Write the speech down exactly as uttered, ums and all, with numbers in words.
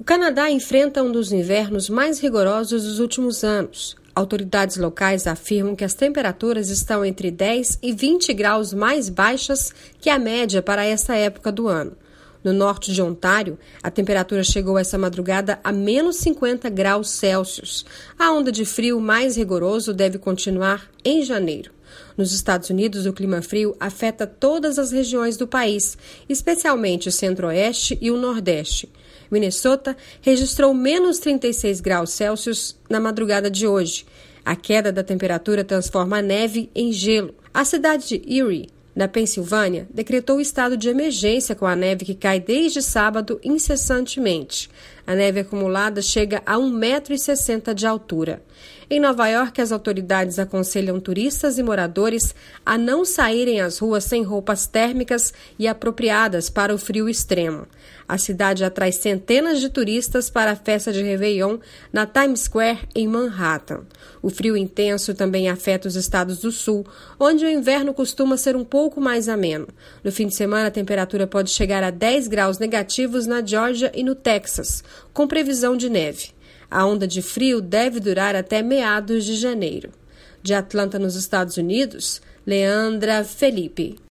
O Canadá enfrenta um dos invernos mais rigorosos dos últimos anos. Autoridades locais afirmam que as temperaturas estão entre dez e vinte graus mais baixas que a média para essa época do ano. No norte de Ontário, a temperatura chegou essa madrugada a menos cinquenta graus Celsius. A onda de frio mais rigoroso deve continuar em janeiro. Nos Estados Unidos, o clima frio afeta todas as regiões do país, especialmente o centro-oeste e o nordeste. Minnesota registrou menos trinta e seis graus Celsius na madrugada de hoje. A queda da temperatura transforma a neve em gelo. A cidade de Erie, na Pensilvânia, decretou estado de emergência com a neve que cai desde sábado incessantemente. A neve acumulada chega a um metro e sessenta de altura. Em Nova York, as autoridades aconselham turistas e moradores a não saírem às ruas sem roupas térmicas e apropriadas para o frio extremo. A cidade atrai centenas de turistas para a festa de Réveillon na Times Square, em Manhattan. O frio intenso também afeta os estados do sul, onde o inverno costuma ser um pouco mais ameno. No fim de semana, a temperatura pode chegar a dez graus negativos na Geórgia e no Texas, com previsão de neve. A onda de frio deve durar até meados de janeiro. De Atlanta, nos Estados Unidos, Leandra Felipe.